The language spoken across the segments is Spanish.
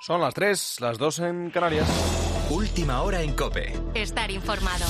Son las 3, las 2 en Canarias. Última hora en COPE. Estar informado.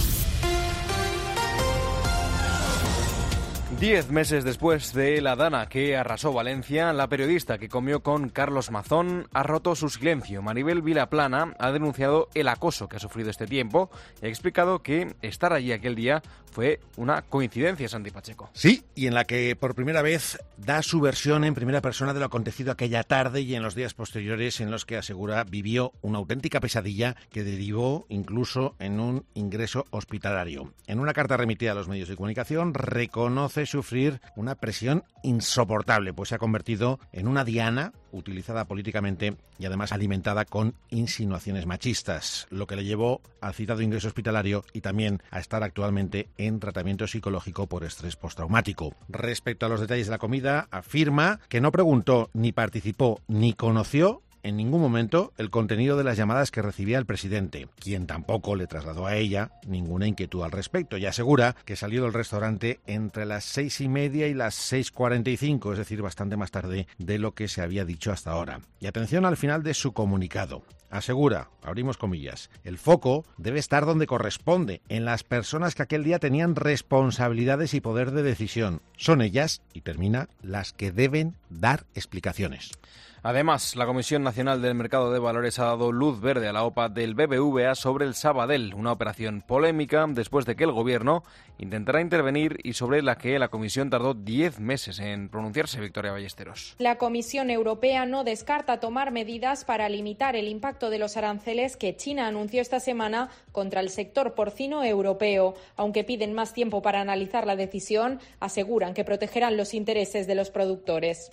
10 meses después de la dana que arrasó Valencia, la periodista que comió con Carlos Mazón ha roto su silencio. Maribel Vilaplana ha denunciado el acoso que ha sufrido este tiempo y ha explicado que estar allí aquel día fue una coincidencia, Santi Pacheco. Sí, y en la que por primera vez da su versión en primera persona de lo acontecido aquella tarde y en los días posteriores, en los que asegura vivió una auténtica pesadilla que derivó incluso en un ingreso hospitalario. En una carta remitida a los medios de comunicación reconoce sufrir una presión insoportable, pues se ha convertido en una diana utilizada políticamente y además alimentada con insinuaciones machistas, lo que le llevó al citado ingreso hospitalario y también a estar actualmente en tratamiento psicológico por estrés postraumático. Respecto a los detalles de la comida, afirma que no preguntó, ni participó, ni conoció en ningún momento el contenido de las llamadas que recibía el presidente, quien tampoco le trasladó a ella ninguna inquietud al respecto, y asegura que salió del restaurante entre las 6:30 y las 6:45, es decir, bastante más tarde de lo que se había dicho hasta ahora. Y atención al final de su comunicado. Asegura, abrimos comillas, el foco debe estar donde corresponde, en las personas que aquel día tenían responsabilidades y poder de decisión. Son ellas, y termina, las que deben dar explicaciones. Además, la Comisión Nacional del Mercado de Valores ha dado luz verde a la OPA del BBVA sobre el Sabadell, una operación polémica después de que el Gobierno intentara intervenir y sobre la que la Comisión tardó 10 meses en pronunciarse. Victoria Ballesteros. La Comisión Europea no descarta tomar medidas para limitar el impacto de los aranceles que China anunció esta semana contra el sector porcino europeo. Aunque piden más tiempo para analizar la decisión, aseguran que protegerán los intereses de los productores.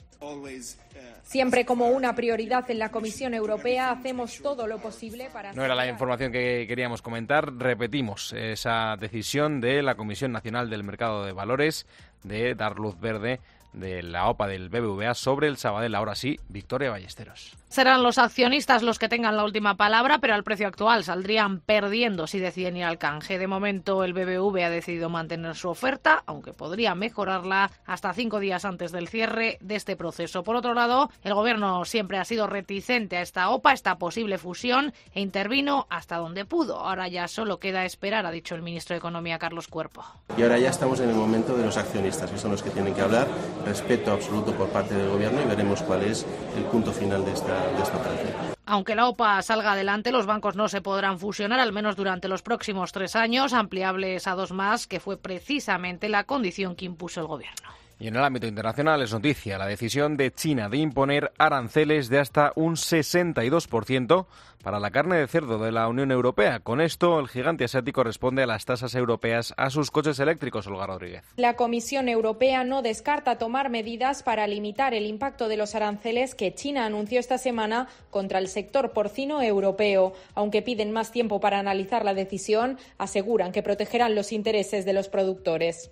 Siempre como una prioridad en la Comisión Europea, hacemos todo lo posible para... No era la información que queríamos comentar. Repetimos esa decisión de la Comisión Nacional del Mercado de Valores de dar luz verde de la OPA del BBVA sobre el Sabadell. Ahora sí, Victoria Ballesteros. Serán los accionistas los que tengan la última palabra, pero al precio actual saldrían perdiendo si deciden ir al canje. De momento, el BBVA ha decidido mantener su oferta, aunque podría mejorarla hasta 5 días antes del cierre de este proceso. Por otro lado, el Gobierno siempre ha sido reticente a esta OPA, esta posible fusión, e intervino hasta donde pudo. Ahora ya solo queda esperar, ha dicho el ministro de Economía, Carlos Cuerpo. Y ahora ya estamos en el momento de los accionistas, que son los que tienen que hablar. Respeto absoluto por parte del Gobierno y veremos cuál es el punto final de esta operación. Aunque la OPA salga adelante, los bancos no se podrán fusionar, al menos durante los próximos 3 años, ampliables a 2 más, que fue precisamente la condición que impuso el Gobierno. Y en el ámbito internacional es noticia la decisión de China de imponer aranceles de hasta un 62% para la carne de cerdo de la Unión Europea. Con esto, el gigante asiático responde a las tasas europeas a sus coches eléctricos. Olga Rodríguez. La Comisión Europea no descarta tomar medidas para limitar el impacto de los aranceles que China anunció esta semana contra el sector porcino europeo. Aunque piden más tiempo para analizar la decisión, aseguran que protegerán los intereses de los productores.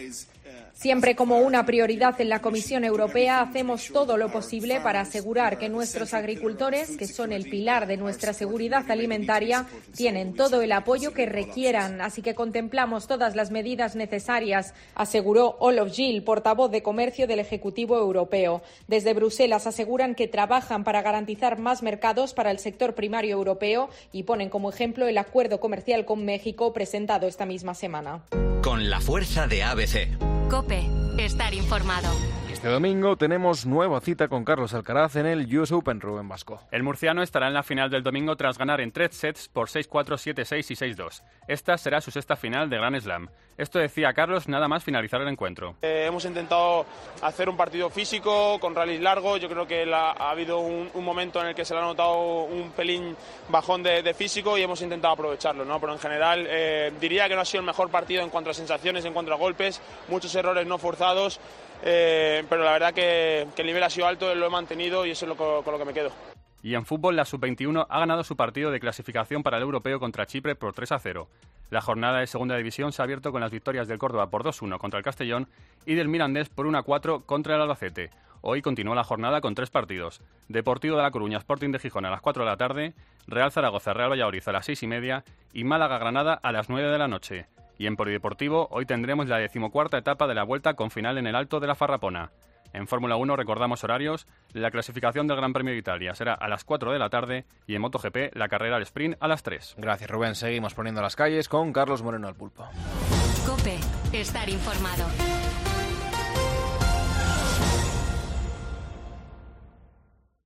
Siempre como una prioridad en la Comisión Europea, hacemos todo lo posible para asegurar que nuestros agricultores, que son el pilar de nuestra seguridad alimentaria, tienen todo el apoyo que requieran. Así que contemplamos todas las medidas necesarias, aseguró Olof Gil, portavoz de Comercio del Ejecutivo Europeo. Desde Bruselas aseguran que trabajan para garantizar más mercados para el sector primario europeo y ponen como ejemplo el acuerdo comercial con México presentado esta misma semana. Con la fuerza de ABC. COPE. Estar informado. Este domingo tenemos nueva cita con Carlos Alcaraz en el US Open, Rubén Vasco. El murciano estará en la final del domingo tras ganar en 3 sets por 6-4, 7-6 y 6-2. Esta será su 6ª final de Grand Slam. Esto decía Carlos nada más finalizar el encuentro. Hemos intentado hacer un partido físico, con rallies largos. Yo creo que ha habido un momento en el que se le ha notado un pelín bajón de físico y hemos intentado aprovecharlo, ¿no? Pero en general diría que no ha sido el mejor partido en cuanto a sensaciones, en cuanto a golpes, muchos errores no forzados. Pero la verdad que el nivel ha sido alto, lo he mantenido y eso es con lo que me quedo. Y en fútbol, la Sub-21 ha ganado su partido de clasificación para el europeo contra Chipre por 3-0. La jornada de segunda división se ha abierto con las victorias del Córdoba por 2-1 contra el Castellón y del Mirandés por 1-4 contra el Albacete. Hoy continúa la jornada con 3 partidos. Deportivo de La Coruña, Sporting de Gijón a las 4 de la tarde, Real Zaragoza, Real Valladolid a las 6:30 y Málaga-Granada a las 9 de la noche. Y en polideportivo, hoy tendremos la 14ª etapa de la Vuelta con final en el Alto de la Farrapona. En Fórmula 1 recordamos horarios. La clasificación del Gran Premio de Italia será a las 4 de la tarde y en MotoGP la carrera al sprint a las 3. Gracias, Rubén. Seguimos poniendo las calles con Carlos Moreno al pulpo. COPE. Estar informado.